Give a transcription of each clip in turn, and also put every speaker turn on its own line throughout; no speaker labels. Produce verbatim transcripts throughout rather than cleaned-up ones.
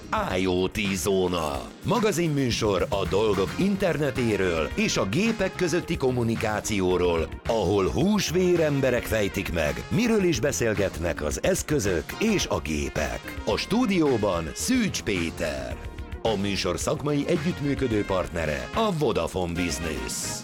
i o té Zóna. Magazinműsor a dolgok internetéről és a gépek közötti kommunikációról, ahol húsvér emberek fejtik meg, miről is beszélgetnek az eszközök és a gépek. A stúdióban Szűcs Péter. A műsor szakmai együttműködő partnere a Vodafone Business.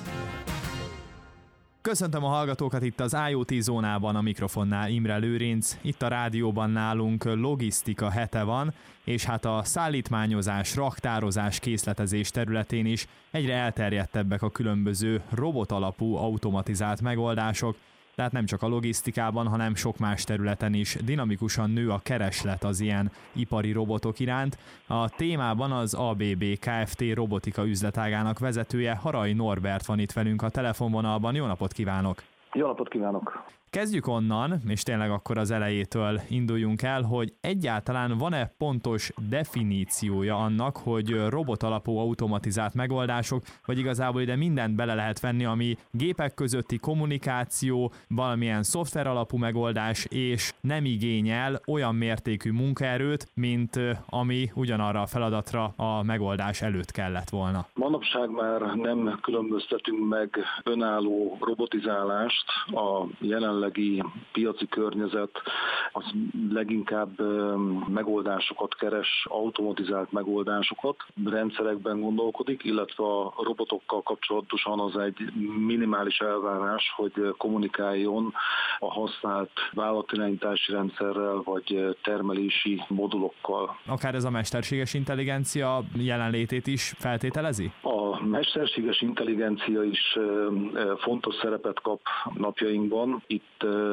Köszöntöm a hallgatókat itt az i o té Zónában, a mikrofonnál Imre Lőrinc. Itt a rádióban nálunk logisztika hete van, és hát a szállítmányozás, raktározás, készletezés területén is egyre elterjedtebbek a különböző robotalapú automatizált megoldások, tehát nem csak a logisztikában, hanem sok más területen is dinamikusan nő a kereslet az ilyen ipari robotok iránt. A témában az á bé bé Kft. Robotika üzletágának vezetője, Harai Norbert van itt velünk a telefonvonalban. Jó napot kívánok! Jó
napot kívánok!
Kezdjük onnan, és tényleg akkor az elejétől induljunk el, hogy egyáltalán van-e pontos definíciója annak, hogy robot alapú automatizált megoldások, vagy igazából ide mindent bele lehet venni, ami gépek közötti kommunikáció, valamilyen szoftver alapú megoldás, és nem igényel olyan mértékű munkaerőt, mint ami ugyanarra a feladatra a megoldás előtt kellett volna.
Manapság már nem különböztetünk meg önálló robotizálást. A jelenleg piaci környezet az leginkább megoldásokat keres, automatizált megoldásokat, rendszerekben gondolkodik, illetve a robotokkal kapcsolatosan az egy minimális elvárás, hogy kommunikáljon a használt vállalatirányítási rendszerrel vagy termelési modulokkal.
Akár ez a mesterséges intelligencia jelenlétét is feltételezi?
A mesterséges intelligencia is fontos szerepet kap napjainkban. Itt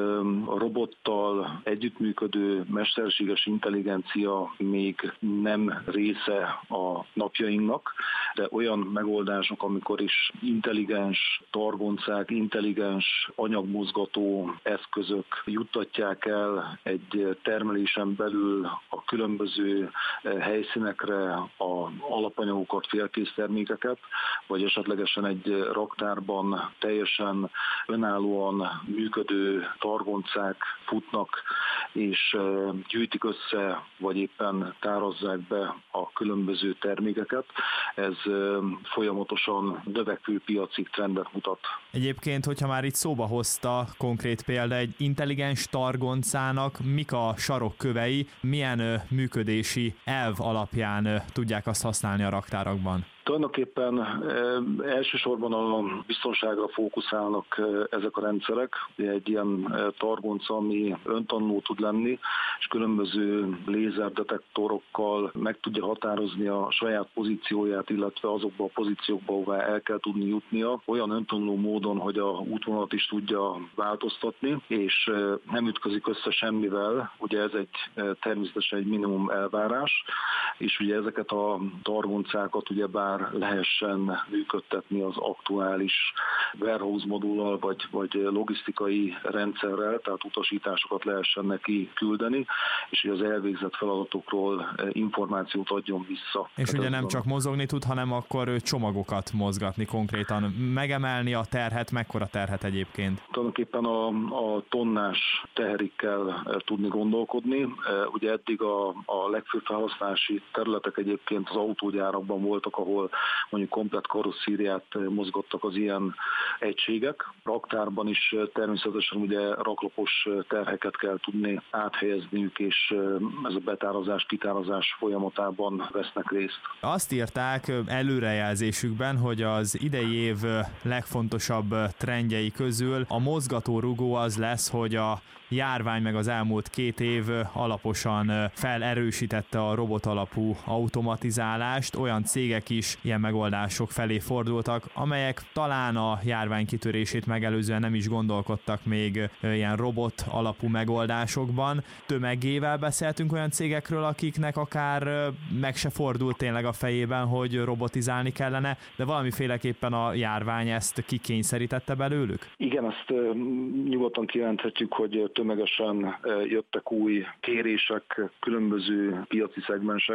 a robottal együttműködő mesterséges intelligencia még nem része a napjainknak, de olyan megoldások, amikor is intelligens targoncák, intelligens anyagmozgató eszközök juttatják el egy termelésen belül a különböző helyszínekre a alapanyagokat, félkész termékeket, vagy esetlegesen egy raktárban teljesen önállóan működő targoncák futnak, és gyűjtik össze, vagy éppen tározzák be a különböző termékeket. Ez folyamatosan növekvő piaci trendet mutat.
Egyébként, hogyha már itt szóba hozta konkrét példa, egy intelligens targoncának mik a sarokkövei, milyen működési elv alapján tudják azt használni a raktárakban?
Tulajdonképpen e, elsősorban a biztonságra fókuszálnak e, ezek a rendszerek. Egy ilyen e, targonca, ami öntanuló tud lenni, és különböző lézerdetektorokkal meg tudja határozni a saját pozícióját, illetve azokba a pozíciókba, ahová el kell tudni jutnia, olyan öntanuló módon, hogy a útvonalat is tudja változtatni, és e, nem ütközik össze semmivel. Ugye ez egy e, természetesen egy minimum elvárás, és ugye ezeket a targoncákat ugyebár lehessen működtetni az aktuális warehouse modullal, vagy, vagy logisztikai rendszerrel, tehát utasításokat lehessen neki küldeni, és hogy az elvégzett feladatokról információt adjon vissza.
És tehát ugye nem csak mozogni tud, hanem akkor csomagokat mozgatni konkrétan. Megemelni a terhet, mekkora terhet egyébként?
Tulajdonképpen a, a tonnás teherikkel tudni gondolkodni. Ugye eddig a, a legfőbb felhasználási területek egyébként az autógyárakban voltak, ahol mondjuk komplett karosszériát mozgattak az ilyen egységek. Raktárban is természetesen ugye raklapos terheket kell tudni áthelyezniük, és ez a betározás, kitározás folyamatában vesznek részt.
Azt írták előrejelzésükben, hogy az idei év legfontosabb trendjei közül a mozgatórugó az lesz, hogy a járvány meg az elmúlt két év alaposan felerősítette a robotalapú automatizálást. Olyan cégek is ilyen megoldások felé fordultak, amelyek talán a járvány kitörését megelőzően nem is gondolkodtak még ilyen robot alapú megoldásokban. Tömegével beszéltünk olyan cégekről, akiknek akár meg se fordult tényleg a fejében, hogy robotizálni kellene, de valamiféleképpen a járvány ezt kikényszerítette belőlük?
Igen, ezt nyugodtan kijelenthetjük, hogy tömegesen jöttek új kérések különböző piaci szegmensekben,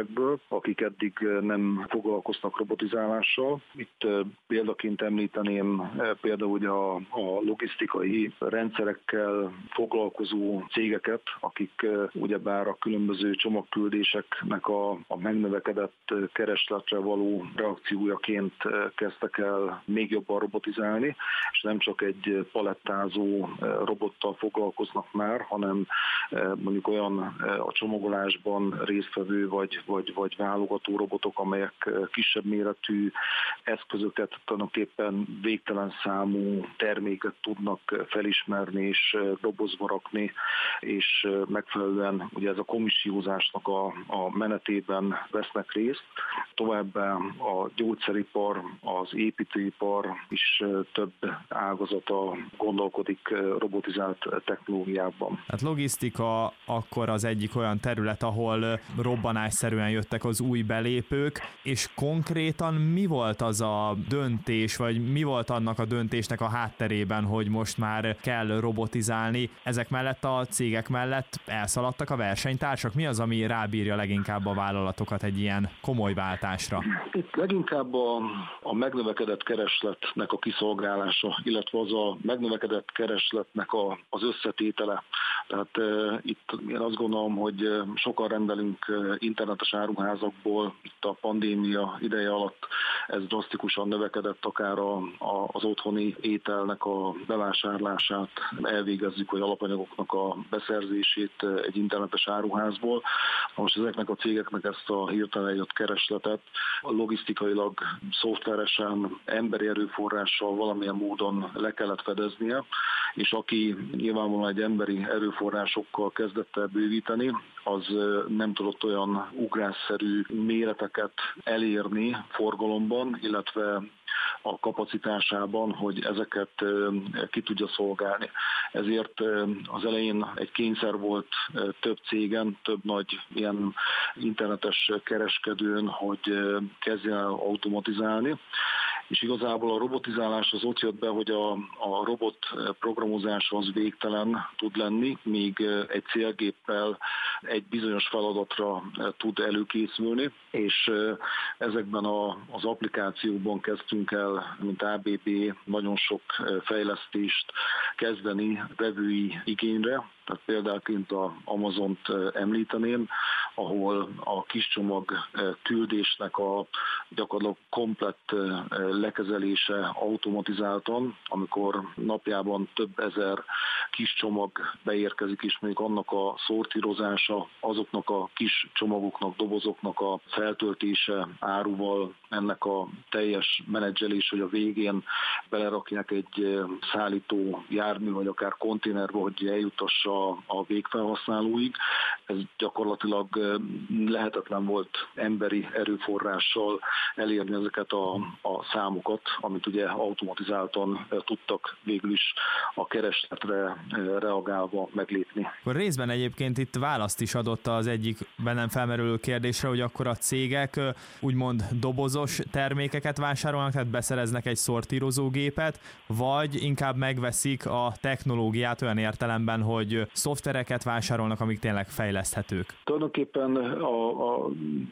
cégekből, akik eddig nem foglalkoznak robotizálással. Itt példaként említeném például a, a logisztikai rendszerekkel foglalkozó cégeket, akik ugyebár a különböző csomagküldéseknek a, a megnövekedett keresletre való reakciójaként kezdtek el még jobban robotizálni, és nem csak egy palettázó robottal foglalkoznak már, hanem mondjuk olyan a csomagolásban résztvevő vagy, vagy, vagy válogató robotok, amelyek kisebb méretű eszközöket, tulajdonképpen végtelen számú terméket tudnak felismerni és dobozba rakni, és megfelelően ugye ez a komissiózásnak a, a menetében vesznek részt. Továbbá a gyógyszeripar, az építőipar is több ágazata gondolkodik robotizált technológiában.
Hát logisztika akkor az egyik olyan terület, ahol robbanásszerűen jöttek az új belépők, és konkrétan mi volt az a döntés, vagy mi volt annak a döntésnek a hátterében, hogy most már kell robotizálni? Ezek mellett a cégek mellett elszaladtak a versenytársak? Mi az, ami rábírja leginkább a vállalatokat egy ilyen komoly váltásra?
Itt leginkább a, a megnövekedett keresletnek a kiszolgálása, illetve az a megnövekedett keresletnek a, az összetétele. Tehát e, itt én azt gondolom, hogy sokan rendelünk internetes áruházakból, itt a pandémia ideje alatt ez drasztikusan növekedett, akár a, a, az otthoni ételnek a bevásárlását elvégezzük, vagy alapanyagoknak a beszerzését egy internetes áruházból. Most ezeknek a cégeknek ezt a hirtelen jött keresletet logisztikailag, szoftveresen, emberi erőforrással valamilyen módon le kellett fedeznie, és aki nyilvánvalóan egy emberi erőforrásokkal kezdett el bővíteni, az nem tudott olyan ugrásszerű méreteket elérni forgalomban, illetve a kapacitásában, hogy ezeket ki tudja szolgálni. Ezért az elején egy kényszer volt több cégen, több nagy ilyen internetes kereskedőn, hogy kezdjen el automatizálni. És igazából a robotizálás az ott jött be, hogy a, a robot programozása az végtelen tud lenni, míg egy célgéppel egy bizonyos feladatra tud előkészülni, és ezekben a, az applikációkban kezdtünk el, mint á bé bé, nagyon sok fejlesztést kezdeni vevői igényre. Tehát példáként az Amazont említeném, ahol a kis csomag küldésnek a gyakorlatilag komplett lekezelése automatizáltan, amikor napjában több ezer kis csomag beérkezik, és mondjuk annak a szortírozása, azoknak a kis csomagoknak, dobozoknak a feltöltése áruval, ennek a teljes menedzselés, hogy a végén belerakják egy szállító jármű, vagy akár konténerbe, hogy eljutassa a végfelhasználóig. Ez gyakorlatilag lehetetlen volt emberi erőforrással elérni ezeket a, a számokat, amit ugye automatizáltan tudtak végül is a keresletre reagálva meglépni.
Akkor részben egyébként itt választ is adott az egyik bennem felmerülő kérdésre, hogy akkor a cégek úgymond dobozos termékeket vásárolnak, tehát beszereznek egy szortírozógépet, vagy inkább megveszik a technológiát olyan értelemben, hogy szoftvereket vásárolnak, amik tényleg fejleszthetők.
Tulajdonképpen a, a,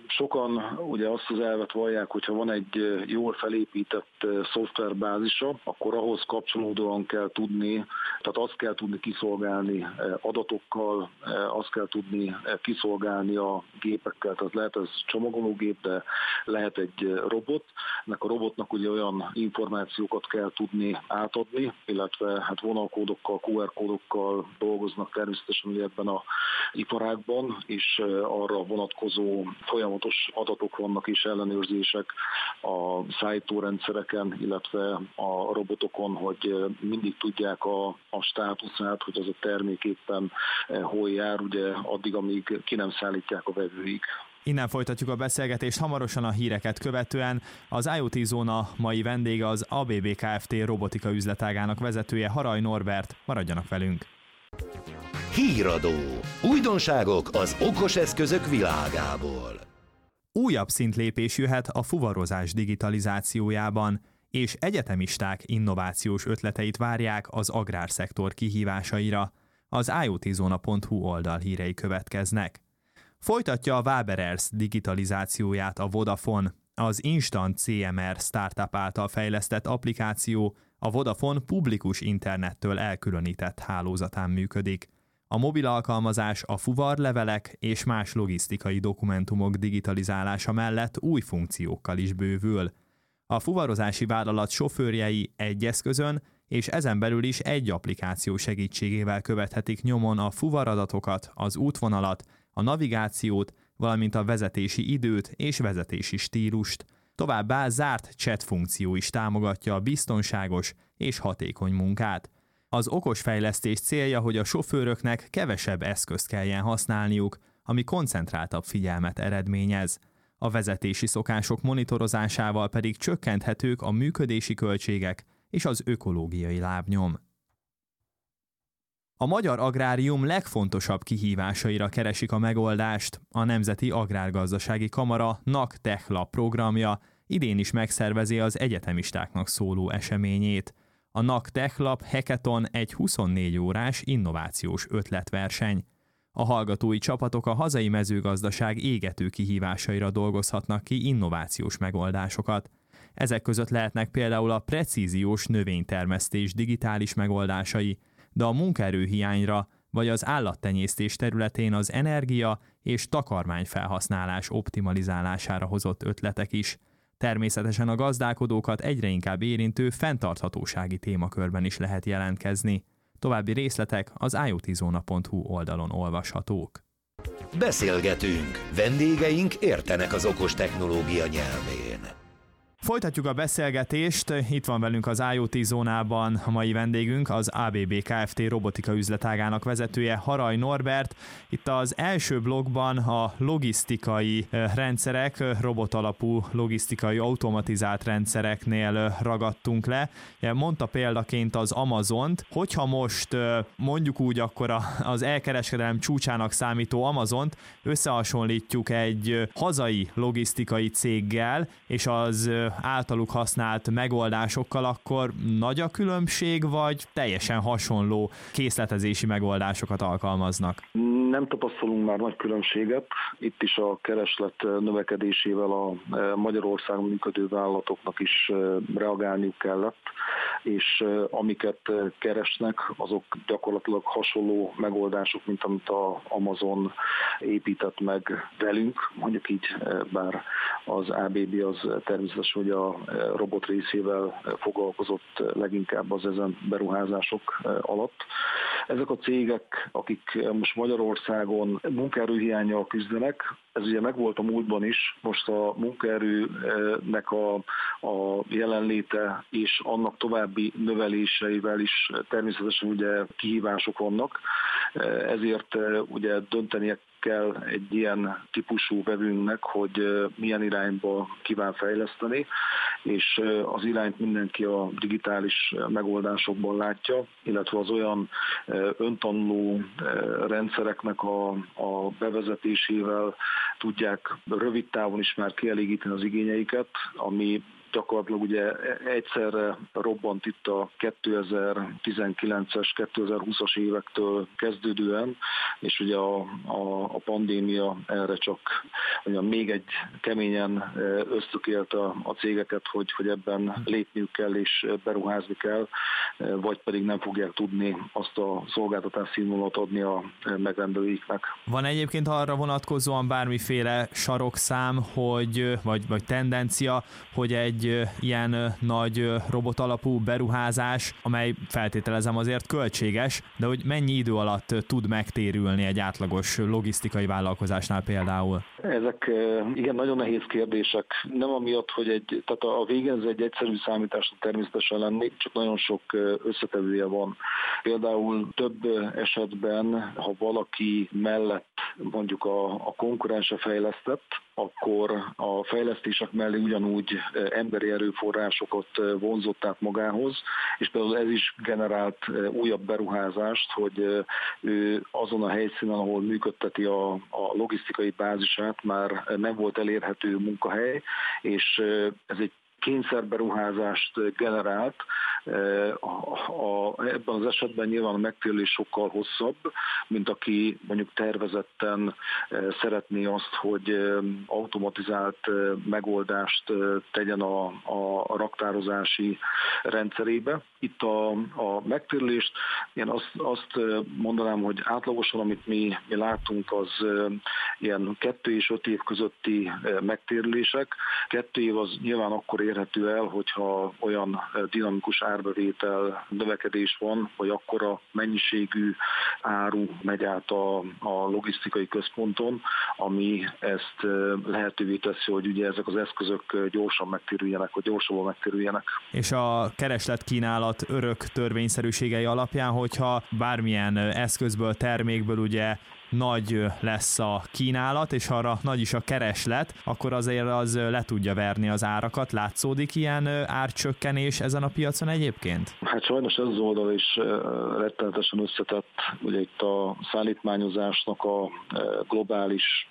sokan ugye azt az elvet vallják, hogyha van egy jól felépített szoftverbázisa, akkor ahhoz kapcsolódóan kell tudni, tehát azt kell tudni kiszolgálni adatokkal, azt kell tudni kiszolgálni a gépekkel, tehát lehet ez csomagológép, de lehet egy robot. Ennek a robotnak ugye olyan információkat kell tudni átadni, illetve hát vonalkódokkal, kú er kódokkal dolgoznak természetesen ugye ebben a iparágban, és arra vonatkozó folyamatos adatok vannak és ellenőrzések a szállítórendszereken, illetve a robotokon, hogy mindig tudják a, a státuszát, hogy az a termék éppen hol jár, ugye addig, amíg ki nem szállítják a vevőig.
Innen folytatjuk a beszélgetést hamarosan a híreket követően. Az IoT Zóna mai vendége az á bé bé Kft. Robotika üzletágának vezetője, Haray Norbert. Maradjanak velünk!
Híradó. Újdonságok az okos eszközök világából.
Újabb szintlépés jöhet a fuvarozás digitalizációjában, és egyetemisták innovációs ötleteit várják az agrárszektor kihívásaira. Az i o t zóna pont h u oldal hírei következnek. Folytatja a Waberers digitalizációját a Vodafone. Az Instant cé em er startup által fejlesztett applikáció a Vodafone publikus internettől elkülönített hálózatán működik. A mobil alkalmazás a fuvarlevelek és más logisztikai dokumentumok digitalizálása mellett új funkciókkal is bővül. A fuvarozási vállalat sofőrjei egy eszközön és ezen belül is egy applikáció segítségével követhetik nyomon a fuvaradatokat, az útvonalat, a navigációt, valamint a vezetési időt és vezetési stílust. Továbbá zárt chat funkció is támogatja a biztonságos és hatékony munkát. Az okos fejlesztés célja, hogy a sofőröknek kevesebb eszközt kelljen használniuk, ami koncentráltabb figyelmet eredményez. A vezetési szokások monitorozásával pedig csökkenthetők a működési költségek és az ökológiai lábnyom. A magyar agrárium legfontosabb kihívásaira keresik a megoldást. A Nemzeti Agrárgazdasági Kamara NAK-Techlab programja idén is megszervezi az egyetemistáknak szóló eseményét. A NAK-Techlab Hackathon egy huszonnégy órás innovációs ötletverseny. A hallgatói csapatok a hazai mezőgazdaság égető kihívásaira dolgozhatnak ki innovációs megoldásokat. Ezek között lehetnek például a precíziós növénytermesztés digitális megoldásai, de a munkaerőhiányra vagy az állattenyésztés területén az energia és takarmányfelhasználás optimalizálására hozott ötletek is. Természetesen a gazdálkodókat egyre inkább érintő fenntarthatósági témakörben is lehet jelentkezni. További részletek az i o t zóna pont hu oldalon olvashatók.
Beszélgetünk, vendégeink értenek az okos technológia nyelvén.
Folytatjuk a beszélgetést, itt van velünk az i o t zónában a mai vendégünk, az á bé bé Kft. Robotika üzletágának vezetője, Haraj Norbert. Itt az első blogban a logisztikai rendszerek, robotalapú logisztikai automatizált rendszereknél ragadtunk le. Mondta példaként az Amazont, hogyha most mondjuk úgy akkor az elkereskedelem csúcsának számító Amazont összehasonlítjuk egy hazai logisztikai céggel, és az általuk használt megoldásokkal, akkor nagy a különbség, vagy teljesen hasonló készletezési megoldásokat alkalmaznak?
Nem tapasztalunk már nagy különbséget. Itt is a kereslet növekedésével a Magyarországon működő vállalatoknak is reagálniuk kellett, és amiket keresnek, azok gyakorlatilag hasonló megoldások, mint amit a Amazon épített meg velünk, mondjuk így, bár az á bé bé az természetesen, hogy a robot részével foglalkozott leginkább az ezen beruházások alatt. Ezek a cégek, akik most Magyarországon munkaerőhiánnyal küzdenek, ez ugye megvolt a múltban is, most a munkaerőnek a, a jelenléte és annak további növeléseivel is természetesen ugye kihívások vannak, ezért ugye döntenie kell egy ilyen típusú vevőnknek, hogy milyen irányba kíván fejleszteni, és az irányt mindenki a digitális megoldásokban látja, illetve az olyan öntanuló rendszereknek a, a bevezetésével tudják rövid távon is már kielégíteni az igényeiket, ami gyakorlatilag ugye egyszerre robbant itt a kétezer-tizenkilences, kétezer-húszas évektől kezdődően, és ugye a, a, a pandémia erre csak ugye még egy keményen ösztökélte a, a cégeket, hogy, hogy ebben lépniük kell és beruházni kell, vagy pedig nem fogják tudni azt a szolgáltatás színvonalat adni a megrendelőiknek.
Van egyébként arra vonatkozóan bármiféle sarokszám, hogy, vagy, vagy tendencia, hogy egy ilyen nagy robotalapú beruházás, amely feltételezem azért költséges, de hogy mennyi idő alatt tud megtérülni egy átlagos logisztikai vállalkozásnál például?
Ezek igen nagyon nehéz kérdések. Nem amiatt, hogy egy, tehát a végén ez egy egyszerű számításnak természetesen lenni, csak nagyon sok összetevője van. Például több esetben, ha valaki mellett mondjuk a, a konkurense fejlesztett, akkor a fejlesztések mellé ugyanúgy emberi erőforrásokat vonzott át magához, és például ez is generált újabb beruházást, hogy ő azon a helyszínen, ahol működteti a, a logisztikai bázisát, már nem volt elérhető munkahely, és ez egy kényszerberuházást generált, A, a, ebben az esetben nyilván a megtérülés sokkal hosszabb, mint aki mondjuk tervezetten szeretné azt, hogy automatizált megoldást tegyen a, a raktározási rendszerébe. Itt a, a megtérülést, én azt, azt mondanám, hogy átlagosan, amit mi, mi látunk, az ilyen kettő és öt év közötti megtérülések. Kettő év az nyilván akkor érhető el, hogyha olyan dinamikus árbevétel növekedés van, vagy akkora mennyiségű áru megy át a, a logisztikai központon, ami ezt lehetővé teszi, hogy ugye ezek az eszközök gyorsan megtérüljenek, vagy gyorsabban megtérüljenek.
És a keresletkínálat örök törvényszerűségei alapján, hogyha bármilyen eszközből, termékből ugye nagy lesz a kínálat, és arra nagy is a kereslet, akkor azért az le tudja verni az árakat. Látszódik ilyen árcsökkenés ezen a piacon egyébként?
Hát sajnos ez az oldal is rettenetesen összetett. Ugye itt a szállítmányozásnak a globális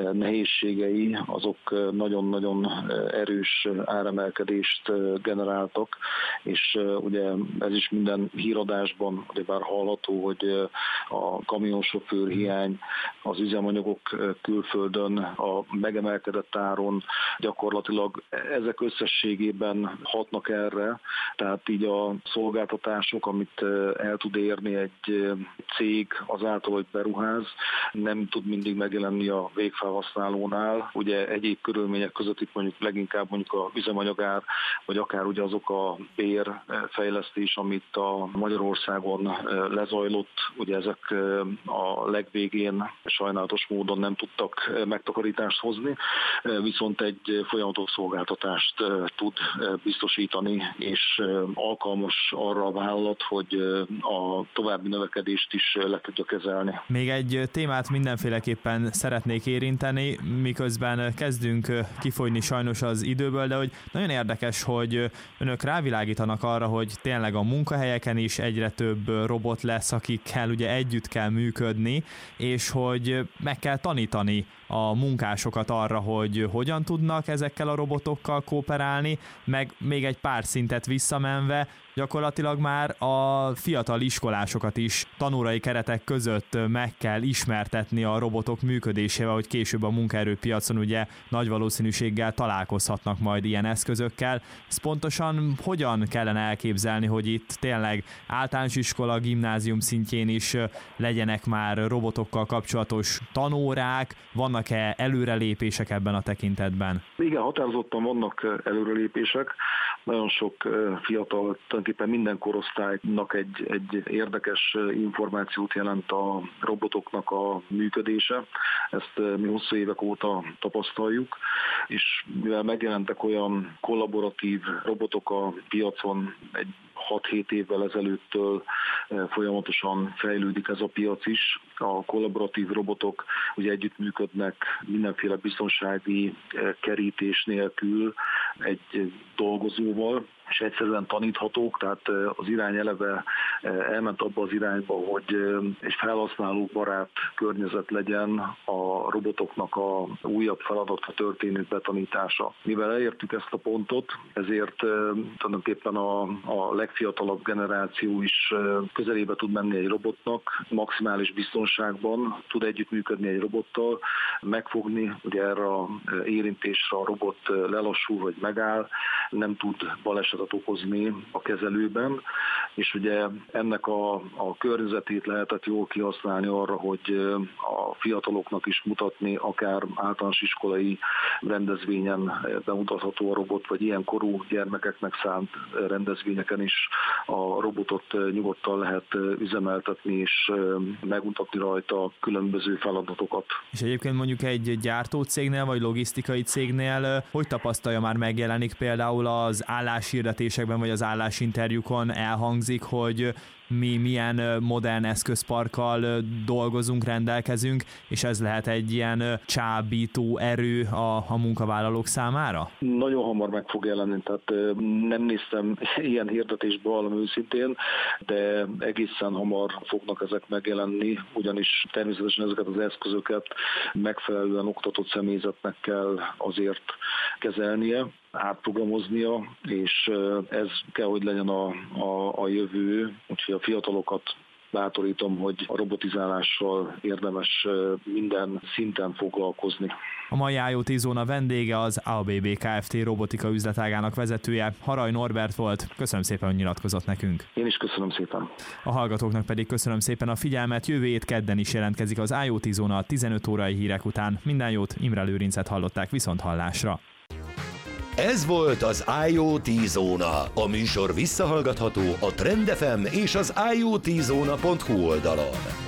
nehézségei, azok nagyon-nagyon erős áremelkedést generáltak, és ugye ez is minden híradásban ugyebár hallható, hogy a kamionsofőr hiány, az üzemanyagok külföldön, a megemelkedett áron, gyakorlatilag ezek összességében hatnak erre, tehát így a szolgáltatások, amit el tud érni egy cég azáltal, hogy beruház, nem tud mindig megjelenni a végfelhasználónál. Ugye egyéb körülmények között itt mondjuk leginkább mondjuk a üzemanyagár, vagy akár ugye azok a bérfejlesztés, amit a Magyarországon lezajlott, ugye ezek a legvégén sajnálatos módon nem tudtak megtakarítást hozni, viszont egy folyamatos szolgáltatást tud biztosítani, és alkalmas arra a vállalat, hogy a további növekedést is le tudja kezelni.
Még egy témát mindenféleképpen szeretnék érinteni, miközben kezdünk kifogyni sajnos az időből, de hogy nagyon érdekes, hogy önök rávilágítanak arra, hogy tényleg a munkahelyeken is egyre több robot lesz, akikkel ugye együtt kell működni, és hogy meg kell tanítani a munkásokat arra, hogy hogyan tudnak ezekkel a robotokkal kooperálni, meg még egy pár szintet visszamenve gyakorlatilag már a fiatal iskolásokat is tanórai keretek között meg kell ismertetni a robotok működésével, hogy később a munkaerőpiacon ugye nagy valószínűséggel találkozhatnak majd ilyen eszközökkel. Ez pontosan hogyan kellene elképzelni, hogy itt tényleg általános iskola, gimnázium szintjén is legyenek már robotokkal kapcsolatos tanórák, vannak-e előrelépések ebben a tekintetben?
Igen, határozottan vannak előrelépések. Nagyon sok fiatal, tulajdonképpen minden korosztálynak egy, egy érdekes információt jelent a robotoknak a működése. Ezt mi hosszú évek óta tapasztaljuk, és mivel megjelentek olyan kollaboratív robotok a piacon, egy hat-hét évvel ezelőttől folyamatosan fejlődik ez a piac is. A kollaboratív robotok ugye együttműködnek mindenféle biztonsági kerítés nélkül egy dolgozóval, és egyszerűen taníthatók, tehát az irány eleve elment abba az irányba, hogy egy felhasználóbarát környezet legyen a robotoknak a újabb feladatra történő betanítása. Mivel elértük ezt a pontot, ezért tulajdonképpen a, a legfiatalabb generáció is közelébe tud menni egy robotnak, maximális biztonságban tud együttműködni egy robottal, megfogni, ugye erre a érintésre a robot lelassul vagy megáll, nem tud balesetet okozni a kezelőben, és ugye ennek a, a környezetét lehetett jól kihasználni arra, hogy a fiataloknak is mutatni, akár általános iskolai rendezvényen bemutatható a robot, vagy ilyen korú gyermekeknek szánt rendezvényeken is a robotot nyugodtan lehet üzemeltetni, és megmutatni rajta különböző feladatokat.
És egyébként mondjuk egy gyártócégnél, vagy logisztikai cégnél hogy tapasztalja, már megjelenik például az álláshirdetésekben, vagy az állásinterjúkon elhangzik, hogy mi milyen modern eszközparkkal dolgozunk, rendelkezünk, és ez lehet egy ilyen csábító erő a, a munkavállalók számára?
Nagyon hamar meg fog jelenni, tehát nem néztem ilyen hirdetésbe valami őszintén, de egészen hamar fognak ezek megjelenni, ugyanis természetesen ezeket az eszközöket megfelelően oktatott személyzetnek kell azért kezelnie. átprogramoznia, és ez kell, hogy legyen a, a, a jövő, úgyhogy a fiatalokat bátorítom, hogy a robotizálással érdemes minden szinten foglalkozni.
A mai I O T Zóna vendége az á bé bé Kft. Robotika üzletágának vezetője, Haraj Norbert volt. Köszönöm szépen, hogy nyilatkozott nekünk.
Én is köszönöm szépen.
A hallgatóknak pedig köszönöm szépen a figyelmet. Jövő hét kedden is jelentkezik az I O T Zóna a tizenöt órai hírek után. Minden jót, Imre Lőrincet hallották, viszont hallásra.
Ez volt az I O T Zóna. A műsor visszahallgatható a Trend ef em és az i o t zóna pont hu oldalon.